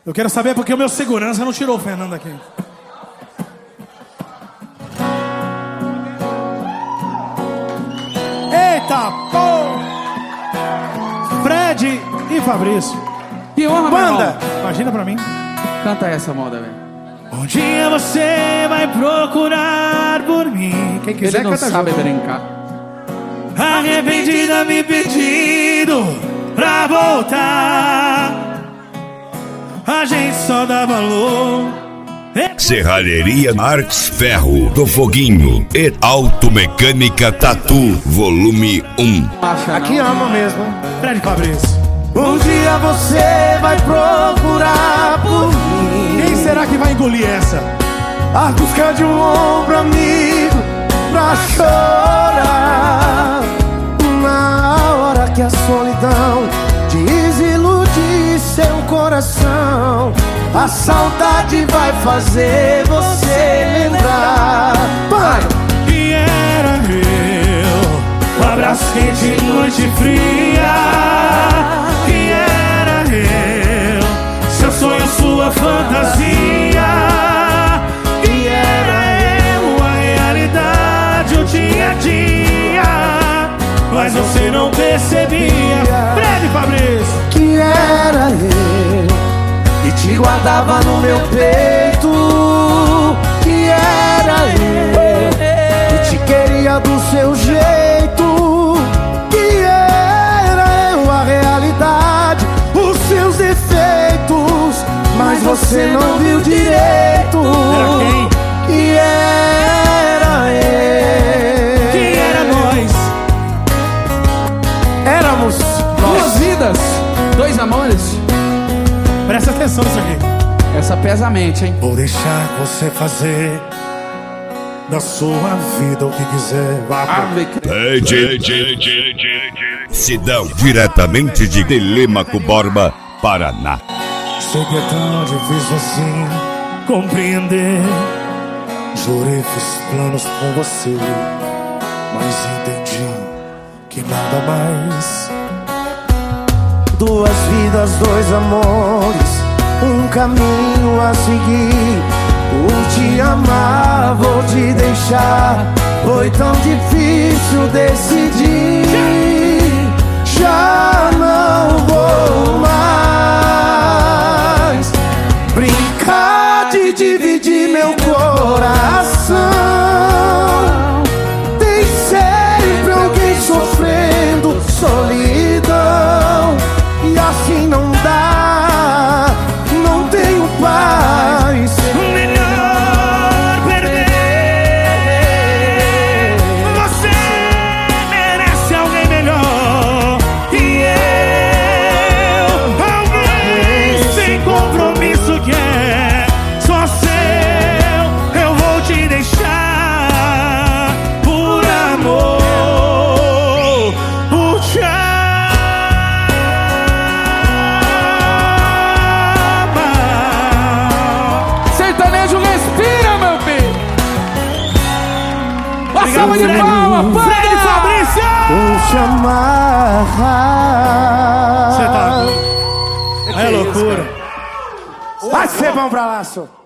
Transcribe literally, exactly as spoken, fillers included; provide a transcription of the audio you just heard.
Eu quero saber porque o meu segurança não tirou o Fernando aqui. Eita, pô! Fred e Fabrício. Que honra, Banda, imagina pra mim. Canta essa moda, velho. Um dia você vai procurar por mim. Quem quiser, Ele não canta sabe junto. brincar. Arrependida me pedindo pra voltar. A gente só dá valor. Serralheria Marques Ferro do Foguinho e Automecânica Tatu, volume um. Aqui ama mesmo. Fred Fabrício. Um dia você vai procurar por mim. Quem será que vai engolir essa? A busca de um ombro amigo pra chorar. Na hora que a solidão desiludir seu coração, a saudade vai fazer você lembrar. Pai! Que era eu, o abraço quente em noite fria. Que era eu, seu sonho, sua fantasia. Que era eu, a realidade, o dia a dia. Mas você não percebia. Fred Fabrício. Que era eu e te guardava no meu peito. Que era eu e te queria do seu jeito. Que era eu, a realidade, os seus defeitos, mas você não viu direito. Era quem? Que era eu. Que era nós. Éramos Duas vidas, dois amores. Presta atenção nisso aqui. Essa pesa a mente, hein? Vou deixar você fazer da sua vida o que quiser. Vá pra... Sidão, diretamente de Telêmaco Borba, Paraná. Sei que é tão difícil assim compreender. Jurei, fiz planos com você, mas entendi que nada mais. Duas vidas, dois amores, um caminho a seguir. Por te amar, vou te deixar. Foi tão difícil decidir. Já não vou mais brincar de dividir meu coração. Tem sempre alguém sofrendo solidão. E assim não dá, não tenho paz. Melhor perder. Você merece alguém melhor que eu. Alguém sem compromisso que é só seu. Eu vou te deixar por amor, por te amar. Sertanejo respira, meu filho. Uma salva de Fred. palmas, Fred Fabrício! Vou te amar. Você tá... É loucura. Vai ser bom pra lá, senhor.